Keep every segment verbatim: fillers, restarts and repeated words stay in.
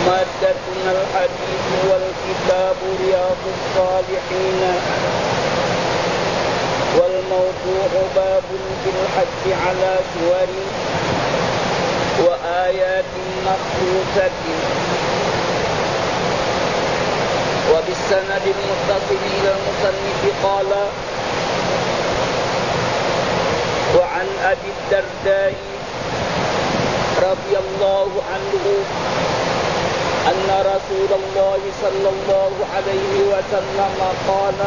مادتنا الحديث والكتاب رياض الصالحين والموضوع باب في الحج على سور وآيات مخصوصة وبالسند المتصل إلى المصنف قال وعن أبي الدرداء رضي الله عنه أن رسول الله صلى الله عليه وسلم قال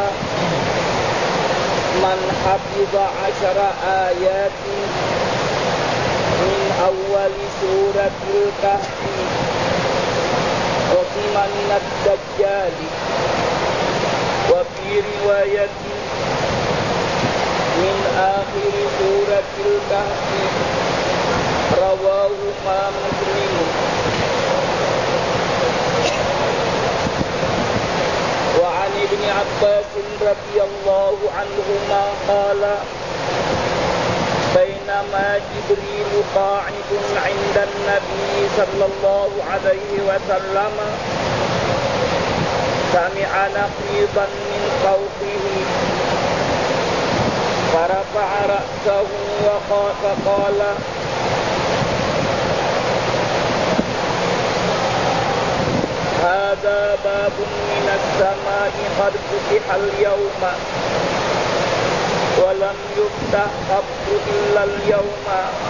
من حفظ عشر آيات من أول سورة الكهف عصم من الدجال. وفي رواية من آخر سورة الكهف رواهما مسلم. وعن ابن عباس رضي الله عنهما قال بينما جبريل قاعد عند النبي صلى الله عليه وسلم سمع نقيضا من فوقه فرفع رأسه وقال هذا باب من السماء قد فتح اليوم ولم يفتح قط إلا اليوم.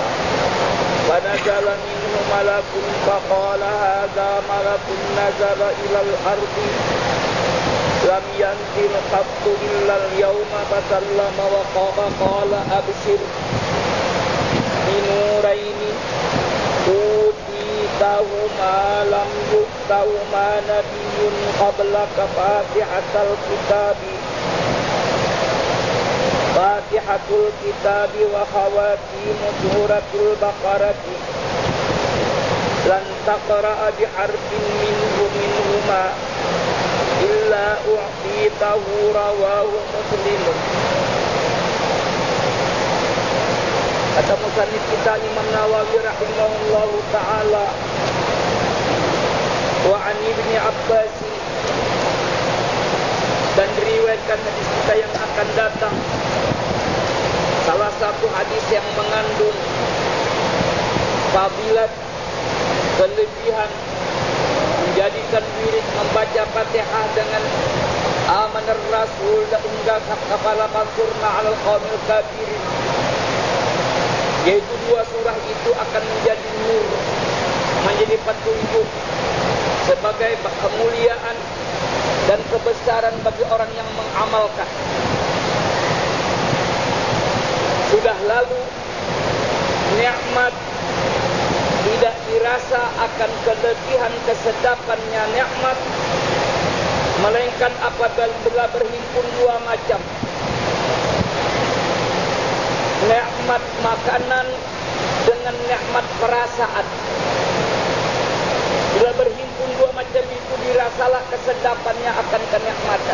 فنزل منه ملك فقال هذا ملك نزل إلى الأرض لم ينزل قط إلا اليوم فسلم وقال أبشر بنورين أوتيتهما لم يؤتهما نبي قبلك فاتحة الكتاب فاتحة الكتاب وخواتيم سورة البقرة لن تقرأ بحرف منه منهما إلا أعطيته. رواه مسلم. Kata musannif kita Imam Nawawi rahimahullahu ta'ala wa an Ibni Abbas, dan diriwayatkan hadis kita yang akan datang salah satu hadis yang mengandung fadilat, kelebihan menjadikan wirid membaca Fatihah dengan amanar rasul dan unggah kafala pansurna alal qaumil kafirin, yaitu dua surah itu akan menjadi nur, menjadi petunjuk sebagai kemuliaan dan kebesaran bagi orang yang mengamalkan. Sudah lalu nikmat tidak dirasa akan kelebihan kesedapannya nikmat, melainkan apabila berhimpun dua macam, nikmat makanan dengan nikmat perasaan. Bila berhimpun dua macam itu, dirasalah kesedapannya akan kenikmatan.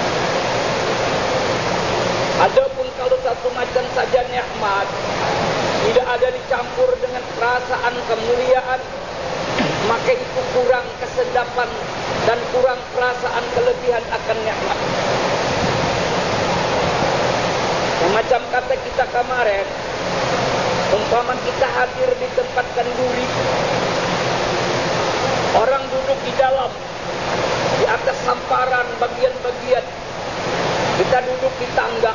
Adapun kalau satu macam saja nikmat tidak ada dicampur dengan perasaan kemuliaan, maka itu kurang kesedapan dan kurang perasaan kelebihan akan nikmat. Macam kata kita kemarin, umpama kita hadir di tempat kenduri, orang duduk di dalam, di atas samparan bagian-bagian, kita duduk di tangga.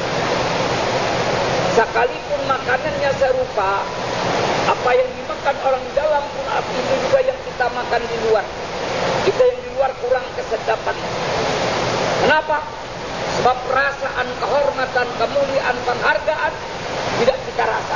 Sekalipun makanannya serupa, apa yang dimakan orang di dalam pun itu juga yang kita makan di luar. Kita yang di luar kurang kesedapan. Kenapa? Sebab perasaan kehormatan, kemuliaan, penghargaan tidak kita rasa.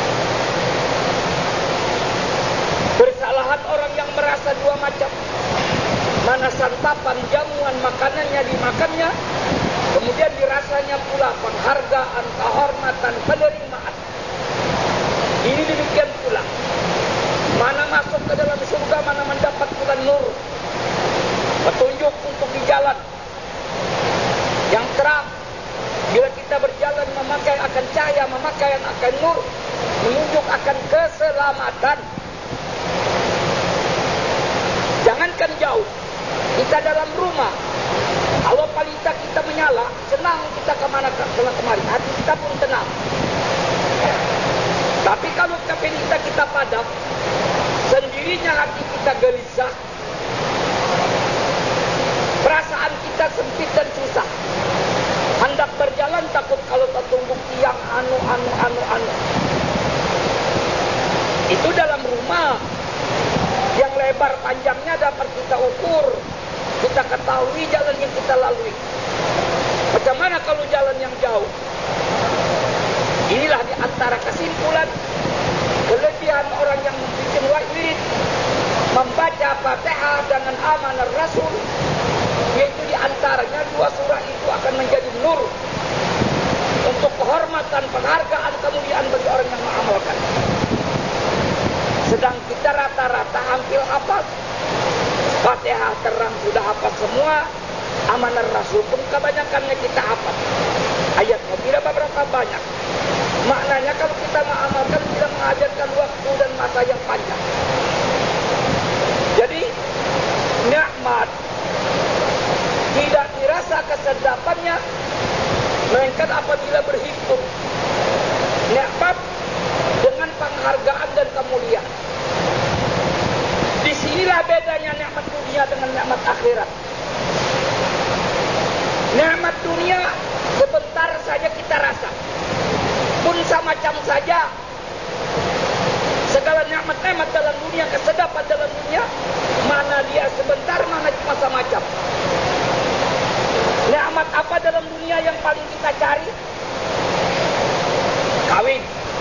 Bersalahan orang yang merasa dua macam. Mana santapan, jamuan, makanannya dimakannya, kemudian dirasanya pula penghargaan, kehormatan, penerimaan. Ini demikian pula. Mana masuk ke dalam surga, mana mendapat pula nur, petunjuk untuk di jalan yang terang. Bila kita berjalan memakai akan cahaya, memakai akan nur, menunjuk akan keselamatan. Kita dalam rumah, kalau palita kita menyala, senang kita kemana kemari, hati kita pun tenang. Tapi kalau palita kita padam, sendirinya hati kita gelisah, perasaan kita sempit dan susah. Hendak berjalan takut kalau tertumbuk tiang anu anu anu anu. Itu dalam rumah yang lebar panjangnya dapat kita ukur, kita ketahui jalan yang kita lalui. Bagaimana kalau jalan yang jauh? Inilah di antara kesimpulan kelebihan orang yang bikin wirid, membaca Fatihah dengan amanah Rasul, yaitu di antaranya dua surah itu akan menjadi nur untuk kehormatan, penghargaan, kemuliaan bagi orang yang mengamalkan. Sedang kita rata-rata hampir hafal Fatihah terang sudah hafal semua, amanah Rasul pun kebanyakannya kita hafal. Ayatnya tidak beberapa banyak. Maknanya kalau kita mengamalkan tidak mengajarkan waktu dan masa yang panjang. Jadi nikmat tidak dirasa kesedapannya melainkan apabila berhimpun. Nikmat dengan penghargaan dan kemuliaan. Disinilah bedanya nikmat dunia dengan nikmat akhirat. Nikmat dunia sebentar saja kita rasa, pun semacam saja. Segala nikmat-nikmat dalam dunia, kesedapan dalam dunia, mana dia sebentar, mana cuma semacam. Nikmat apa dalam dunia yang paling kita cari? Kawin.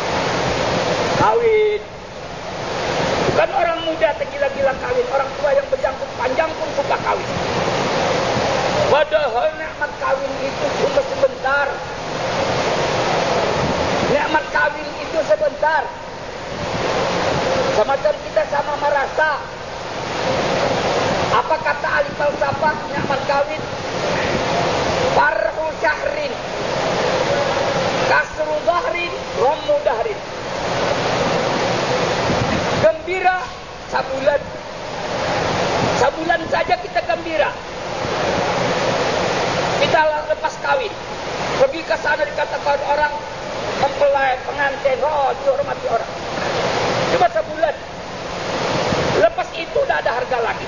Kawin. Bukan orang muda tergila-gila kawin, orang tua yang berjanggut panjang pun suka kawin. Padahal nikmat kawin itu cuma sebentar. Nikmat kawin itu sebentar. Semacam kita sama merasa. Apa kata ahli falsafah nikmat kawin? Far'u syahrin, kasru dhahrin, rammu dahrin. Gembira sabulan. Sabulan saja kita gembira. Kita lepas kawin, pergi ke sana dikatakan orang mempelai, pengantin, oh dihormati orang. Cuma sebulan. Lepas itu tidak ada harga lagi.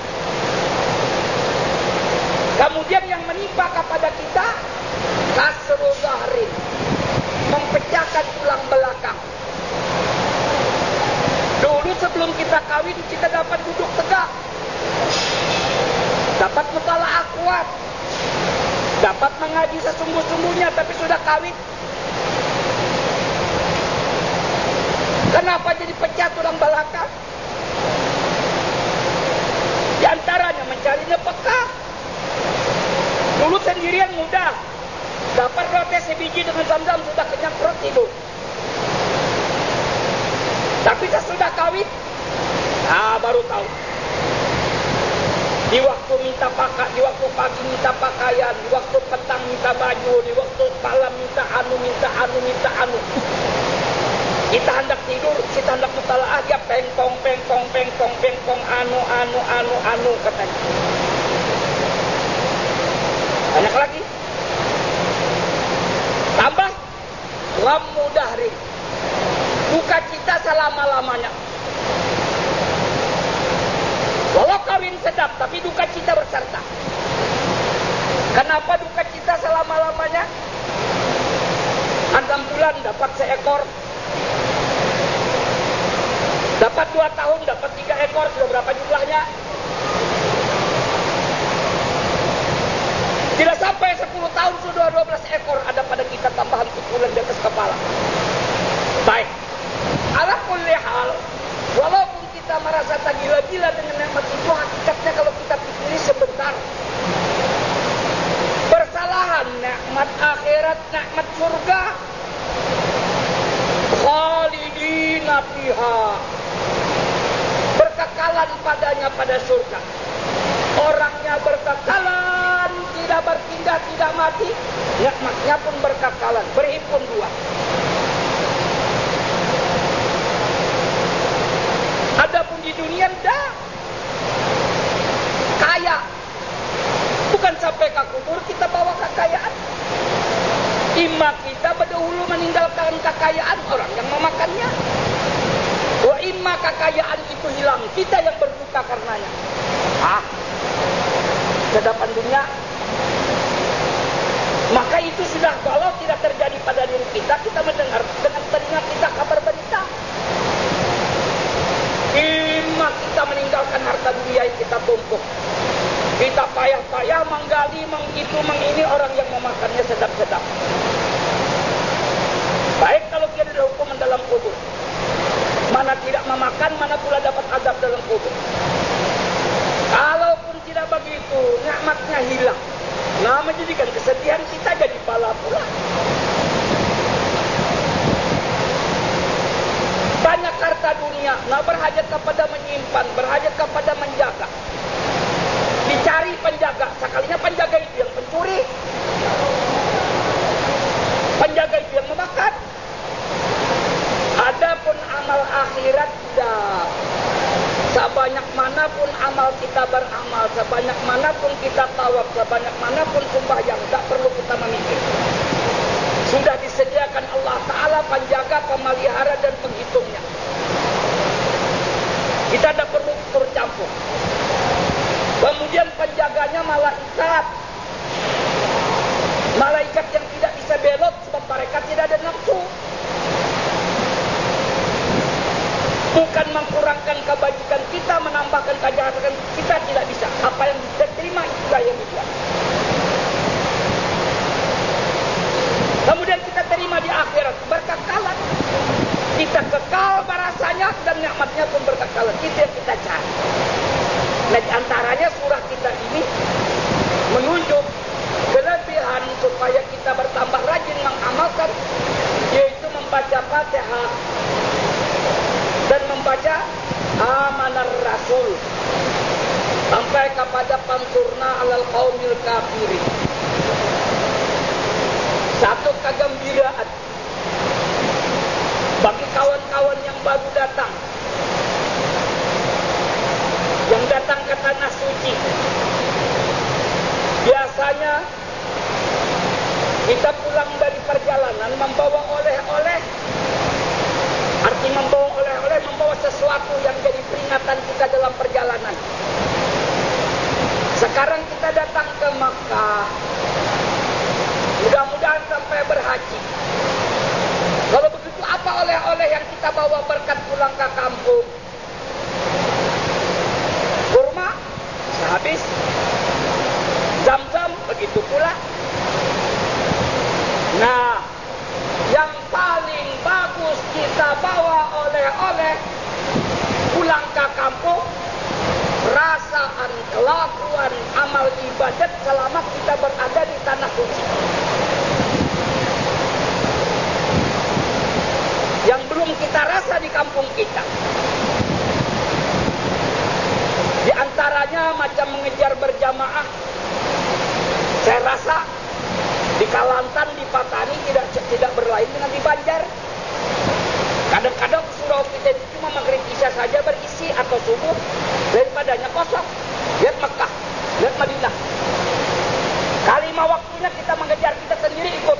Kemudian yang menimpa kepada kita kasru dhahrin, mempecahkan tulang belakang. Dulu sebelum kita kawin kita dapat duduk tegak, dapat mutalaah kuat, dapat mengaji sesungguh-sungguhnya, tapi sudah kawin. Kenapa jadi pecah tulang belakang? Di antaranya mencari nafkah. Dulu sendirian mudah, dapat roti sebiji dengan zam-zam sudah kenyang perut tidur. Tapi sesudah kawin, ah baru tahu. Di waktu minta pakaian, di waktu pagi minta pakaian, di waktu petang minta baju, di waktu malam minta anu, minta anu, minta anu. Kita hendak tidur, kita hendak mutalaah, dia pengpong, pengpong, pengpong, pengpong, anu, anu, anu, anu katanya. Banyak lagi. Tambah rammu dahri, buka cita selama-lamanya. Walau kawin sedap, tapi duka cita berserta. Kenapa duka cita selama-lamanya? Enam bulan dapat seekor, dapat dua tahun dapat tiga ekor, sudah berapa jumlahnya? Tidak sampai sepuluh tahun sudah dua belas ekor ada pada kita, tambahan pukulan di atas kepala. Baik. Ala kulli hal, walaupun kita merasa tak gila-gila dengan nikmat itu, hakikatnya kalau kita pikiri sebentar. Persalahan nikmat akhirat, nikmat surga, khalidina fiha, berkekalan padanya pada surga. Orangnya berkekalan, tidak berpindah, tidak mati, nikmatnya pun berkekalan, berhimpun dua. Adapun di dunia dah kaya, kekayaan orang yang memakannya. Wa imma kekayaan itu hilang, kita yang berduka karenanya. Ah, kedapan dunia. Maka itu sudah, kalau tidak terjadi pada diri kita, kita mendengar dengan telinga kita kabar berita. Imma kita meninggalkan harta dunia yang kita tumpuk. Kita payah-payah menggali, mengitu, mengini orang yang memakannya sedap-sedap. Baik kalau dia ada hukuman dalam kubur. Mana tidak memakan, mana pula dapat azab dalam kubur. Kalaupun tidak begitu, nikmatnya hilang. Nah, menjadikan kesedihan kita jadi bala pula. Banyak harta dunia, nah berhajat kepada menyimpan, berhajat kepada menjaga. Dicari penjaga, sekalinya penjaga itu yang pencuri, penjaga itu yang memakan. Adapun amal akhirat tidak. Sebanyak manapun amal kita beramal, sebanyak manapun kita tawaf, sebanyak manapun sembahyang, tak perlu kita memikir. Sudah disediakan Allah Ta'ala penjaga, pemelihara dan penghitungnya. Kita tak perlu turut campur. Kemudian penjaganya malaikat. Malaikat yang tidak bisa belot sebab mereka tidak ada nafsu. Bukan mengkurangkan kebajikan kita, menambahkan kejahatan kita, tidak bisa. Apa yang kita terima itulah yang dibuat. Kemudian kita terima di akhirat berkekalan. Kita kekal barasanya dan nikmatnya pun berkekalan. Itu yang kita cari. Nah, di antaranya surah kita ini menunjuk kelebihan supaya kita bertambah rajin mengamalkan, yaitu membaca Fatihah dan membaca Amanar Rasul sampai kepada Pansurna alal qaumil kafirin. Satu kegembiraan bagi kawan-kawan yang baru datang, yang datang ke tanah suci. Biasanya kita pulang dari perjalanan membawa oleh-oleh. Arti membawa oleh-oleh, membawa sesuatu yang jadi peringatan kita dalam perjalanan. Sekarang kita datang ke Makkah. Mudah-mudahan sampai berhaji. Kalau begitu, apa oleh-oleh yang kita bawa berkat pulang ke kampung? Kurma, sehabis. Zam-zam, begitu pula. Nah, yang paling bagus kita bawa oleh-oleh pulang ke kampung, perasaan, kelakuan, amal ibadat selama kita berada di tanah suci. Yang belum kita rasa di kampung kita. Di antaranya macam mengejar berjamaah. Saya rasa di Kalantan, di Patani tidak tidak berlain dengan di Banjar. Kadang-kadang surau kita itu cuma maghrib isya saja berisi atau subuh, daripadanya kosong. Lihat Mekah, lihat Madinah. Kalimah waktunya kita mengejar, kita sendiri ikut.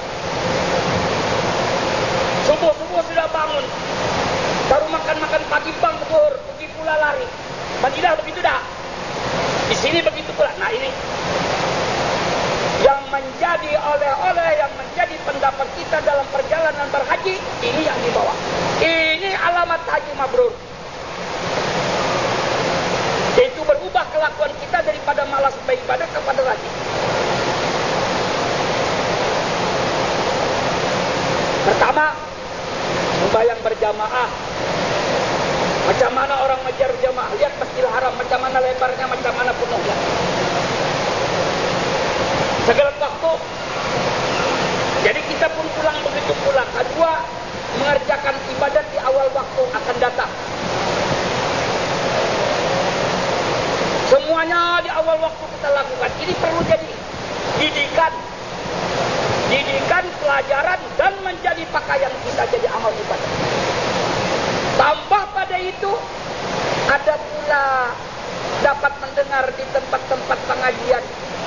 Subuh-subuh sudah bangun, baru makan-makan pagi bang zuhur, pergi pula lari. Madinah begitu dah. Di sini begitu pula. Nah ini yang menjadi oleh-oleh, yang menjadi pendapat kita dalam perjalanan berhaji, ini yang dibawa. Ini alamat haji mabrur. Yaitu berubah kelakuan kita daripada malas beribadah kepada rajin. Pertama, membayang berjamaah. Macam mana orang mengejar jamaah? Lihat Masjidil Haram, macam mana lebarnya, macam mana penuhnya. Segala waktu. Jadi kita pun pulang begitu pulang. Kedua, mengerjakan ibadat di awal waktu akan datang. Semuanya di awal waktu kita lakukan. Ini perlu jadi didikan. Didikan, pelajaran, dan menjadi pakaian kita jadi amal ibadah. Tambah pada itu, ada pula dapat mendengar di tempat-tempat pengajian.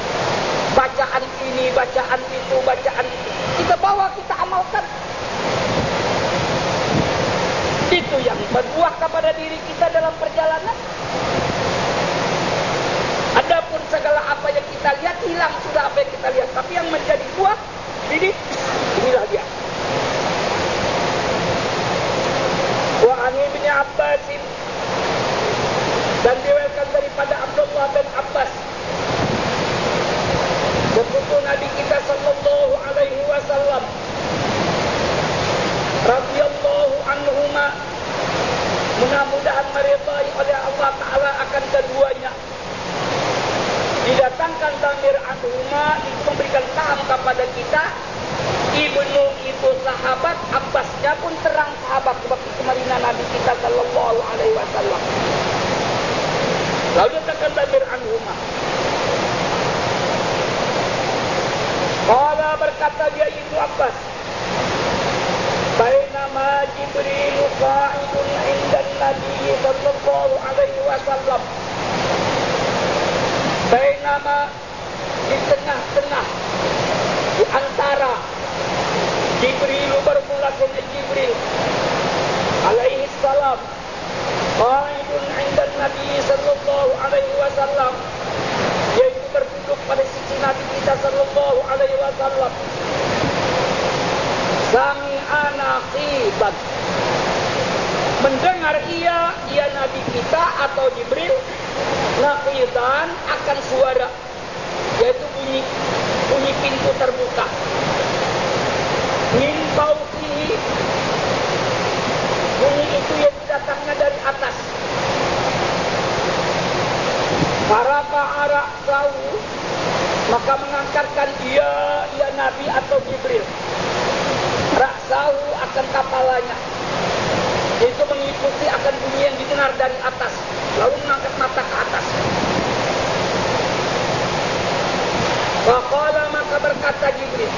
Bacaan ini, bacaan itu, bacaan itu. Kita bawa, kita amalkan. kita lihat. Tapi yang menjadi buah, ini, inilah dia. Wa an Ibnu Abbasin, dan diriwayatkan daripada Abdullah bin Abbas, sepupu Nabi kita sallallahu alaihi wasallam, radhiyallahu anhuma, mudah-mudahan meridai oleh Allah Ta'ala akan keduanya. Didatangkan damir anhuma itu memberikan paham kepada kita, Ibnu itu sahabat, Abbasnya pun terang sahabat, sebab itu marina Nabi kita sallallahu alaihi wasallam. Lalu datangkan damir anhuma. Qala, berkata dia Ibnu Abbas, bainama Jibril qa'idun 'inda Nabi sallallahu alaihi wasallam. Bainama, di tengah-tengah, di antara Jibril bermula dengan Jibril alaihi salam, qa'idun 'inda Nabi sallallahu alaihi wasallam, yaitu berduduk pada sisi Nabi kita sallallahu alaihi wasallam. Sami'ana qibat, mendengar ia, ia Nabi kita atau Jibril, naqidan, akan suara, yaitu bunyi, bunyi pintu terbuka. Min fawqihi, bunyi itu yang datangnya dari atas. Para fa'ara sawu, maka mengangkatkan dia, ia Nabi atau Jibril, ra'sahu, akan kepalanya, yaitu mengikuti akan bunyi yang didengar dari atas, lalu mengangkat mata ke atas. Faqala, maka berkata Jibril,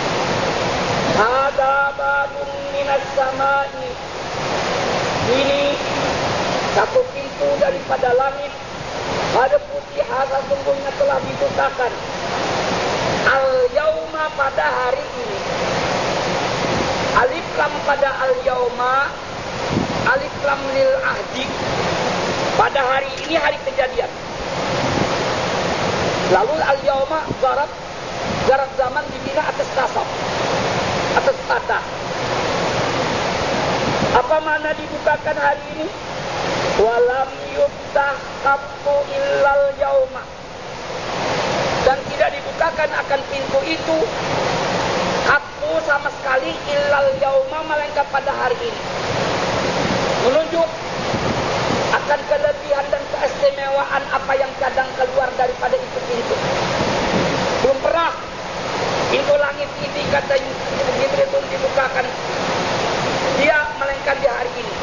hada babun minas samai, ini satu pintu daripada langit. Pada putih hasa sungguhnya telah dibukakan. Al-yauma, pada hari ini. Alif lam pada al-yauma, alif lam lil ahdi, pada hari ini, hari kejadian. Lalu al-yauma zarab, zarab zaman dibina atas nasab, atas kata. Apa makna dibukakan hari ini? Walam yuftah qattu illal yauma, dan tidak dibukakan akan pintu itu qattu sama sekali illal yauma, melainkan pada hari ini. Menunjuk akan kelebihan dan keistimewaan apa yang kadang keluar daripada itu pintu. Belum pernah pintu langit ini, kata Jibril, itu dibukakan dia, melainkan di hari ini.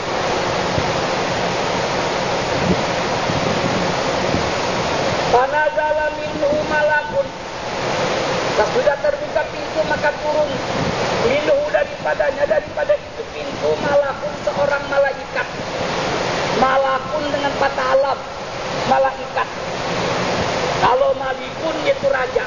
Panazala minhu malakun, sudah terbuka pintu maka turun minhu daripadanya, daripada itu pintu, malakun, seorang malaikat. Malakun dengan patah lam, malaikat. Kalau malikun yaitu raja.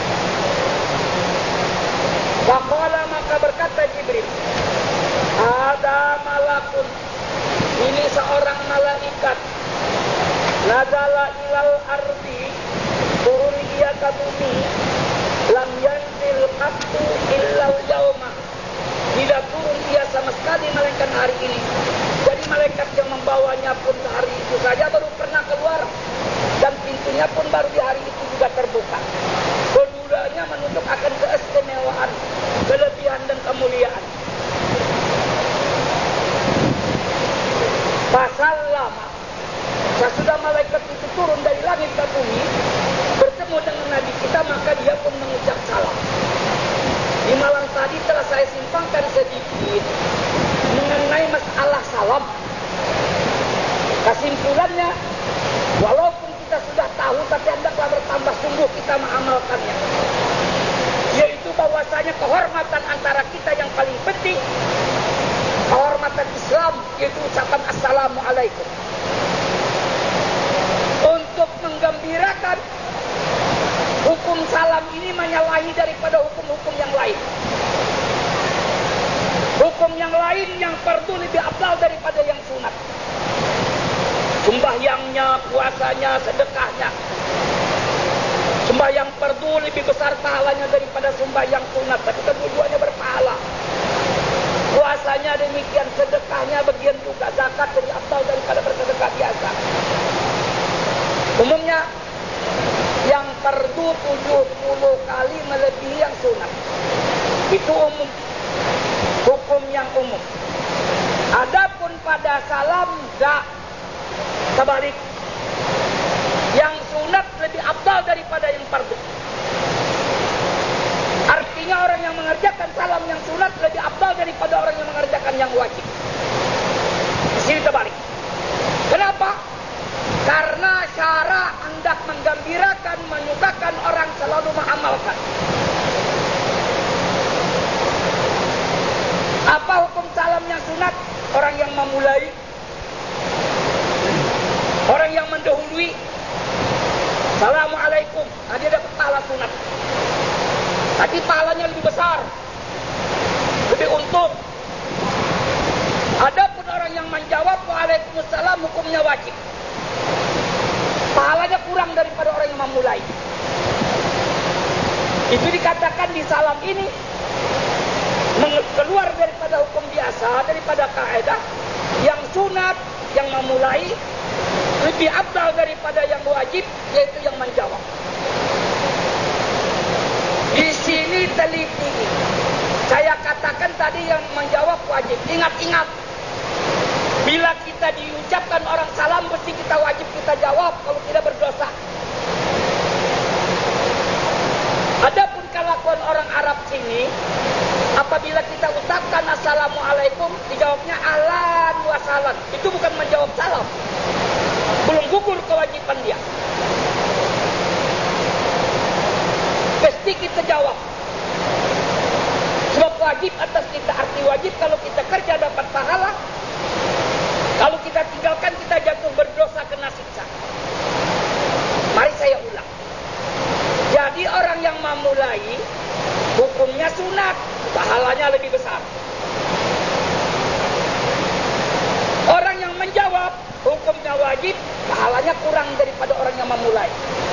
Waqala, maka berkata Jibril, ada malakun, ini seorang malaikat. Nazala ilal ardi, turun ia ke bumi. Lam yanzil qattu illal yauma, tidak turun ia sama sekali melainkan hari ini. Jadi malaikat yang membawanya pun hari itu saja baru pernah keluar, dan pintunya pun baru di hari itu juga terbuka. Keduanya menunjuk akan keistimewaan, kelebihan dan kemuliaan. Pasal lama, sesudah malaikat itu turun dari langit ke bumi, bertemu dengan Nabi kita, maka dia pun mengucap salam. Di malam tadi telah saya simpangkan sedikit mengenai masalah salam. Kesimpulannya, walaupun kita sudah tahu, tapi hendaklah bertambah sungguh kita mengamalkannya. Yaitu bahwasanya kehormatan antara kita yang paling penting, kehormatan Islam, yaitu ucapan Assalamualaikum. Untuk menggembirakan, hukum salam ini menyalahi daripada hukum-hukum yang lain. Hukum yang lain yang fardu lebih afdal daripada yang sunat. Sembahyangnya, puasanya, sedekahnya. Sembahyang fardu lebih besar pahalanya daripada sembahyang sunat, tapi kedua-duanya berpahala. Puasanya demikian, sedekahnya bagian juga, zakat lebih afdal daripada bersedekah biasa. Umumnya yang fardu tujuh puluh kali melebihi yang sunat. Itu umum, hukum yang umum. Adapun pada salam enggak, terbalik. Yang sunat lebih afdal daripada yang fardu. Artinya orang yang mengerjakan salam yang sunat lebih afdal daripada orang yang mengerjakan yang wajib. Di sini terbalik. Kenapa? Karena syara hendak menggembirakan, menyukakan orang selalu mengamalkan. Apa hukum salam yang sunat? Orang yang memulai, orang yang mendahului. Assalamualaikum, nah dia dapat pahala sunat. Tapi pahalanya lebih besar, lebih untung. Adapun orang yang menjawab Waalaikumsalam, hukumnya wajib. Pahalanya kurang daripada orang yang memulai. Itu dikatakan di salam ini keluar daripada hukum biasa, daripada kaidah. Yang sunat, yang memulai lebih afdal daripada yang wajib, yaitu yang menjawab. Di sini teliti. Saya katakan tadi yang menjawab wajib. Ingat-ingat, bila kita diucapkan orang salam, mesti kita wajib kita jawab, kalau tidak berdosa. Adapun kelakuan orang Arab sini, apabila kita ucapkan Assalamualaikum, dijawabnya ahlan wa sahlan. Itu bukan menjawab salam. Belum gugur kewajiban dia. Pasti kita jawab. Sebab wajib atas kita, arti wajib kalau kita kerja dapat pahala. Kalau kita tinggalkan, kita jatuh berdosa, kena siksa. Mari saya ulang. Jadi orang yang memulai, hukumnya sunat, pahalanya lebih besar. Orang yang menjawab, hukumnya wajib, pahalanya kurang daripada orang yang memulai.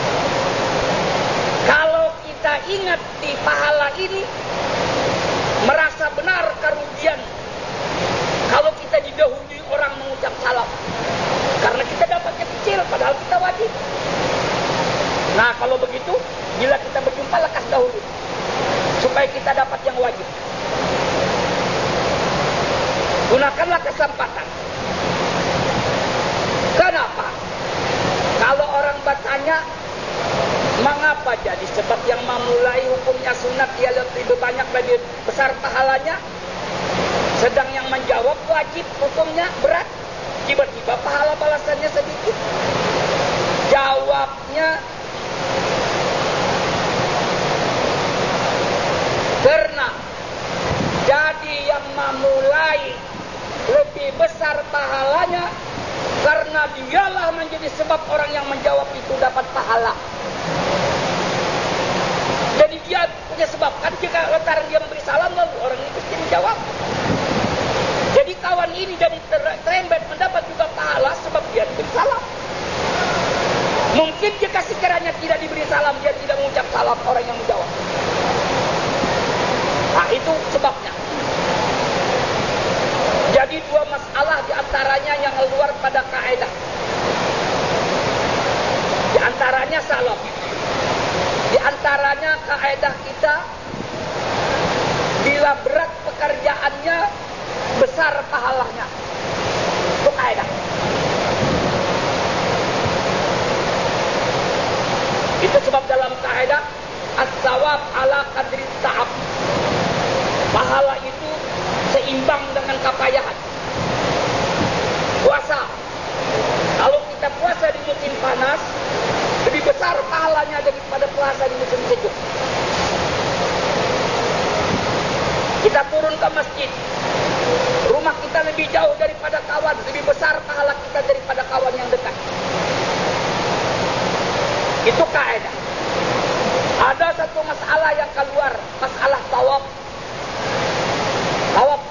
Kalau kita ingat di pahala ini, merasa benar kerugian kalau kita didahului orang mengucap salam. Karena kita dapatnya kecil, padahal kita wajib. Nah, kalau begitu, bila kita berjumpa, lekas dahulu. Supaya kita dapat yang wajib. Gunakanlah kesempatan. Kenapa? Kalau orang bertanya, mengapa jadi? Sebab yang memulai hukumnya sunat, dia lebih banyak, lebih besar pahalanya. Sedang yang menjawab wajib, hukumnya berat. Tiba-tiba pahala balasannya sedikit. Jawabnya, karena jadi yang memulai lebih besar pahalanya, karena dialah menjadi sebab orang yang menjawab itu dapat pahala. Jadi dia punya sebab. Kan jika lantaran dia memberi salam, lalu orang itu mesti menjawab. Jadi kawan ini jadi terembet mendapat juga pahala sebab dia diberi salam. Mungkin jika sekiranya tidak diberi salam, dia tidak mengucap salam orang yang menjawab. Nah, itu sebabnya. Jadi dua masalah diantaranya yang keluar pada kaidah. Di antaranya salam. Di antaranya kaidah kita, bila berat pekerjaannya, besar pahalanya. Itu kaidah. Itu sebab dalam kaidah as-sawab ala qadri ta'ab. Pahala itu seimbang dengan kepayahan. Puasa. Kalau kita puasa di musim panas, lebih besar pahalanya daripada puasa di musim sejuk. Kita turun ke masjid, rumah kita lebih jauh daripada kawan, lebih besar pahala kita daripada kawan yang dekat. Itu kaidah. Ada satu masalah yang keluar, masalah tawaf. Tawaf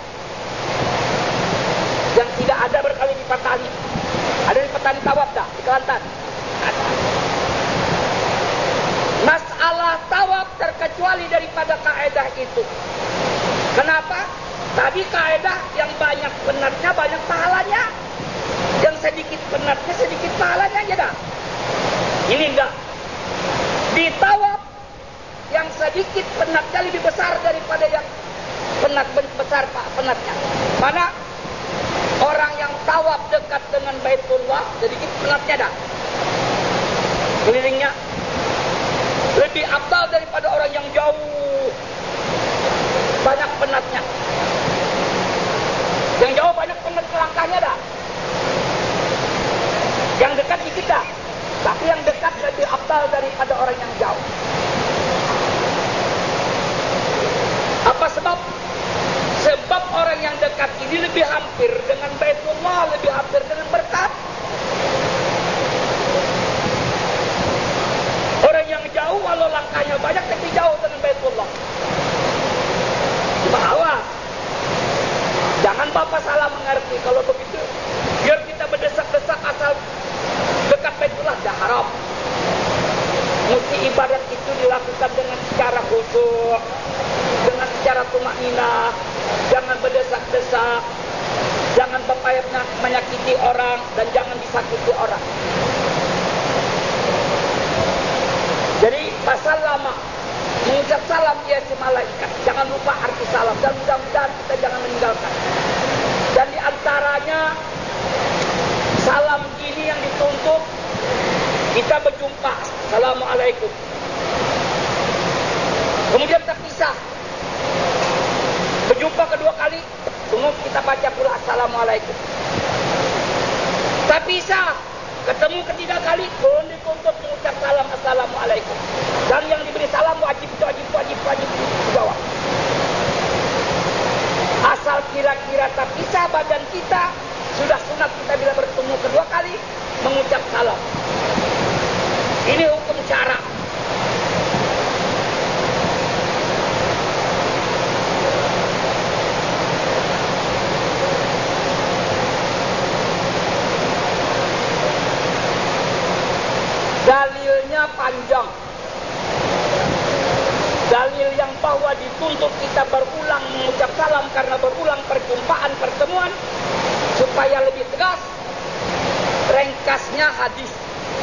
yang tidak ada berkali di petani. Ada di petani tawaf dah, di Kelantan. Ada. sekali daripada kaedah itu. Kenapa? Tadi kaedah yang banyak penatnya banyak pahalanya, yang sedikit penatnya sedikit pahalanya aja dah. Ini enggak. Di tawaf yang sedikit penatnya lebih besar daripada yang penat besar pak penatnya. Mana orang yang tawaf dekat dengan Baitullah sedikit penatnya dah. Kelilingnya lebih afdal daripada orang yang jauh banyak penatnya. Yang jauh banyak penat langkahnya dah. Yang dekat dikit dah. Tapi yang dekat lebih afdal daripada orang yang jauh. Apa sebab? Sebab orang yang dekat ini lebih hampir dengan Baitullah, lebih hampir dengan berkat. Orang yang jauh walau langkahnya banyak tapi jauh dengan Baitullah. Cuma awas, jangan Bapak salah mengerti kalau begitu. Biar kita berdesak-desak asal dekat Baitullah, dah haram. Mesti ibadat itu dilakukan dengan secara khusyuk, dengan secara tumakninah, jangan berdesak-desak, jangan Bapak menyakiti orang dan jangan disakiti orang. Jadi pasal lama mengucap salam dia si malaikat. Jangan lupa arti salam dan mudah-mudahan kita jangan meninggalkan. Dan di antaranya salam ini yang dituntut kita berjumpa, assalamualaikum. Kemudian terpisah. Berjumpa kedua kali, tunggu kita baca pula assalamualaikum. Terpisah, ketemu ketiga kali, pun dituntut mengucap salam assalamualaikum. Dan yang diberi salam wajib, wajib, wajib, wajib dijawab. Asal kira-kira terpisah badan kita, sudah sunat kita bila bertemu kedua kali mengucap salam. Ini hukum cara. Dalilnya panjang. Dalil yang bahwa dituntut kita berulang mengucap salam karena berulang perjumpaan pertemuan supaya lebih tegas. Ringkasnya hadis.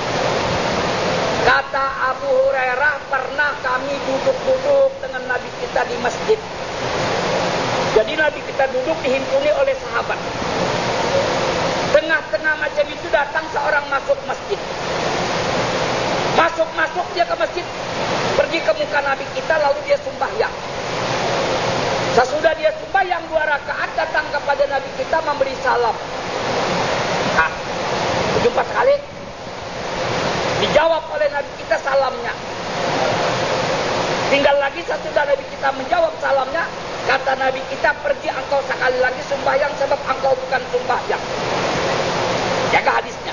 Kata Abu Hurairah, pernah kami duduk-duduk dengan Nabi kita di masjid. Jadi Nabi kita duduk dihimpuni oleh sahabat. Tengah-tengah macam itu datang seorang masuk masjid. Masuk-masuk dia ke masjid, pergi ke muka Nabi kita lalu dia sembahyang. Sesudah dia sembahyang dua rakaat datang kepada Nabi kita memberi salam. Ah, berjumpa sekali. Dijawab oleh Nabi kita salamnya. Tinggal lagi sesudah Nabi kita menjawab salamnya, kata Nabi kita, pergi engkau sekali lagi sembahyang sebab engkau bukan sembahyang. Jaga hadisnya.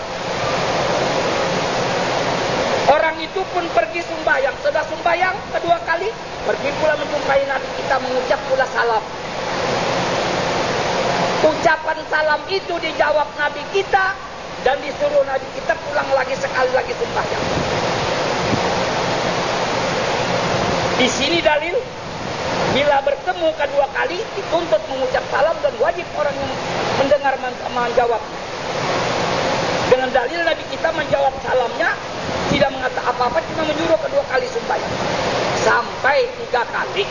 Orang itu pun pergi sembahyang. Sudah sembahyang kedua kali, pergi pula menjumpai Nabi kita mengucap pula salam. Ucapan salam itu dijawab Nabi kita dan disuruh Nabi kita pulang lagi sekali lagi sembahyang. Di sini dalil, bila bertemu kedua kali dituntut mengucap salam dan wajib orang yang mendengar menjawab. Dengan dalil Nabi kita menjawab salamnya, tidak mengatakan apa-apa, cuma menyuruh kedua kali sembahyang. Sampai tiga kali.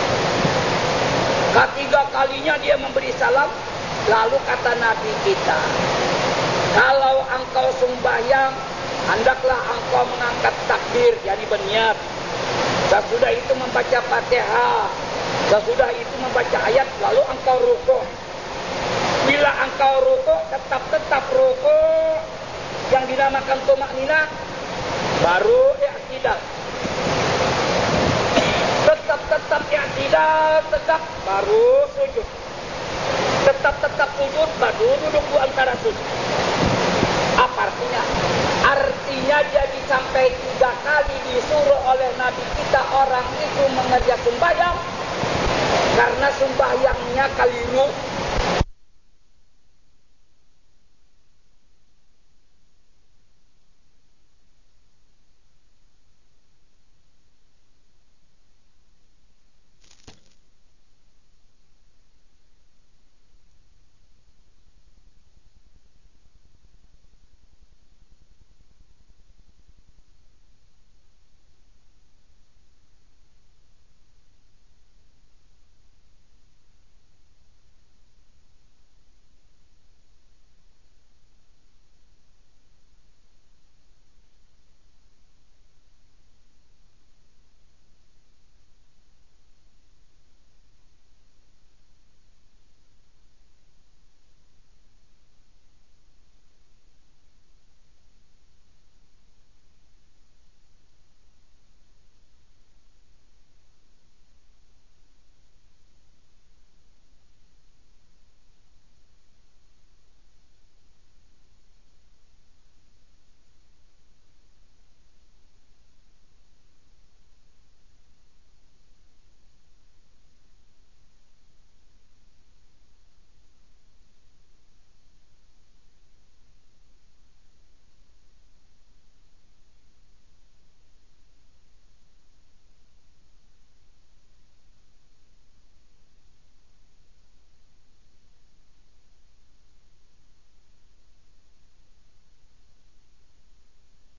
Ketiga kalinya dia memberi salam, lalu kata Nabi kita, kalau engkau sembahyang, hendaklah engkau mengangkat takbir, jadi berniat. Sesudah itu membaca Fatihah, sesudah itu membaca ayat, lalu engkau rukuk. Bila engkau rukuk, tetap-tetap rukuk yang dinamakan tumakninah, baru i'tidal. Tetap-tetap i'tidal, tegak, baru sujud. Tetap-tetap sujud, baru duduk di antara sujud. Apa artinya? Artinya jadi sampai tiga kali disuruh oleh Nabi kita orang itu mengerja sembahyang karena sembahyangnya keliru.